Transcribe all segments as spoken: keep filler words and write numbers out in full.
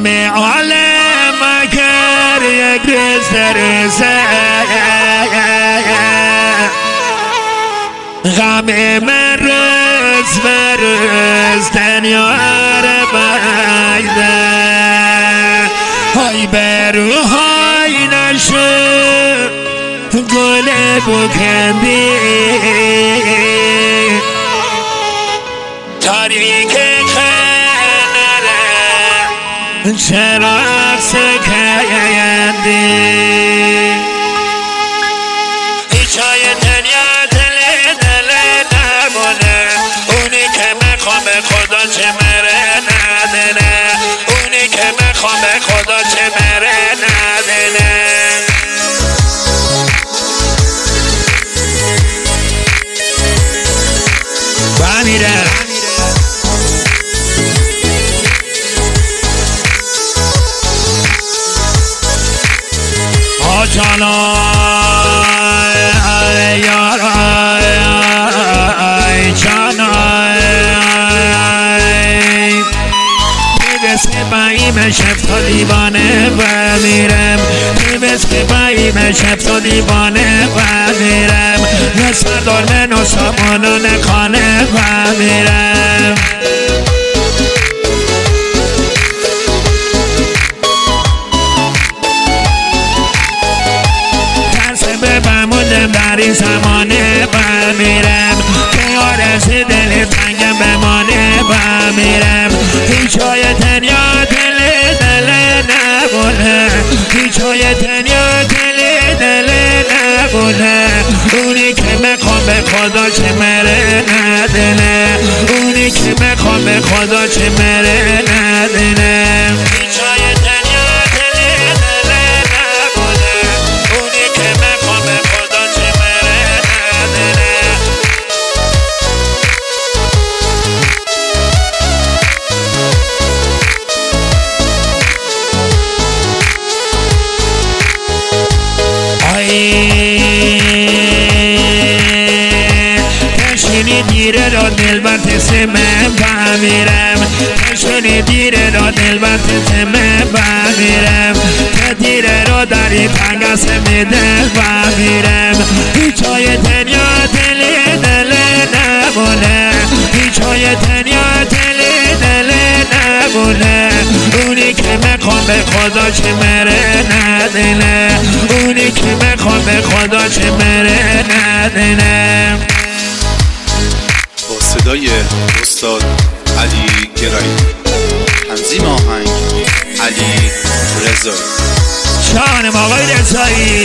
همه عالم مگر یک روز درسه غم من روز و روز دنیار بایده های بروهای نشو گل بکندی تاریک خنره چراغ سکندی هیچای دنیا دل دل نمونه اونی که میخوام خدا چه مره ندنه اونی که میخوام خدا چه مره ندنه بمیره آجانا یارا من شب تا دیوانه و میرم میبس که بایی من شب تا دیوانه و میرم نصف دار من و سامانان خانه و میرم ترسه به بموندم در این زمانه و میرم که آرز دل تنگم بمانه و میرم هیچ های دنیا دل دل نبونه هیچ های دنیا دل دل نبونه اونی که میخوام به خدا چه مره ندنه اونی که میخوام به خدا چه مره ندنه هیچ های دنیا دل دل نبونه اونی که میخوام به خدا چه مره ندنه تشنی دیره را دل برتس من بمیرم تشنی دیره را دل برتس من بمیرم که دیره را داری پنگس میده بمیرم هیچ های دنیا دل دل نبونه هیچ های دنیا دل دل نبونه اونی که میخوام به خدا چه مره ندنه اونی که میخوام به خدا چه مره ندنه با صدای استاد علی گرایی تنظیم آهنگ علی رضایی شانم آقای رضایی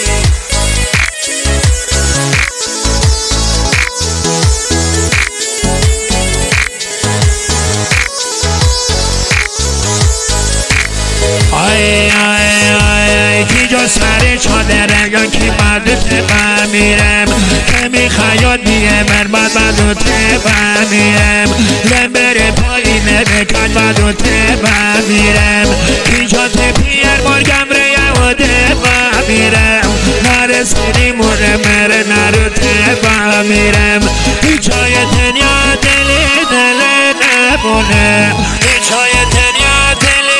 آی آی آی کی جو سر چادره یا کی بدوت بمیرم که میخواد بیه من بد بدوت بمیرم لمبر پایینه بکن بدوت بمیرم کی جات پیر مرگم ریاده بمیرم نرسیدی موره مره نروت بمیرم هیچ های دنیا دل دل نبونه هیچ های دنیا دل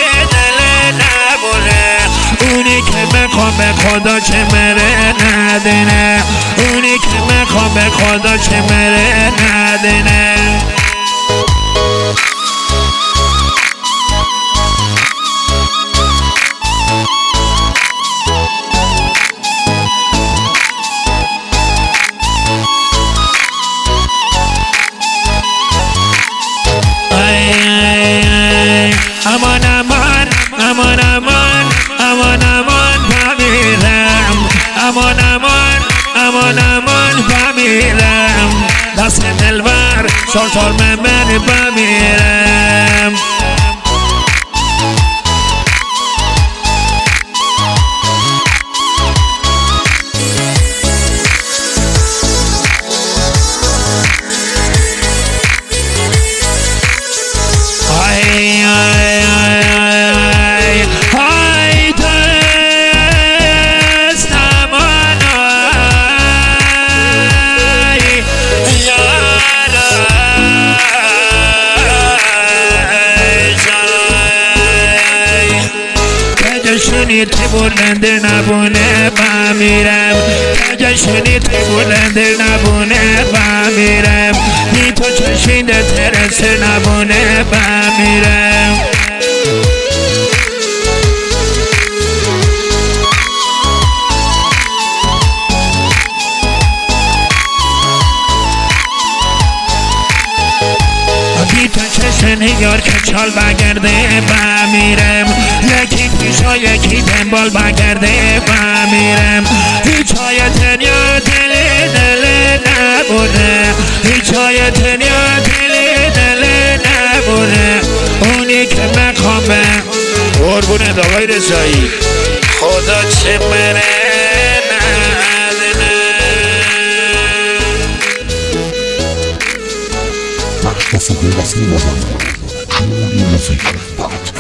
اونی که میخوام به خدا چه مره ندنه اونی که میخوام به خدا چه مره ندنه امان امان امان امان امان امان بمیرم امان امان امان امان بمیرم دست دلبر سال سال من بمیرم آی آی آی آی دستم آی یارم بلند نبونه بمیرم تجشنی تو بلند نبونه بمیرم بی تو چشینده ترسه نبونه بمیرم بی تو چشن یار که چال بگرده بمیرم یکی پیشا یکی دنبال بگرده بمیرم هیچ های تنیا دل دل نبونه هیچ های تنیا دل دل نبونه اونی که مخوابه قربونه داغای رضایی خدا چه مره That's the whole of the world. Truly living, but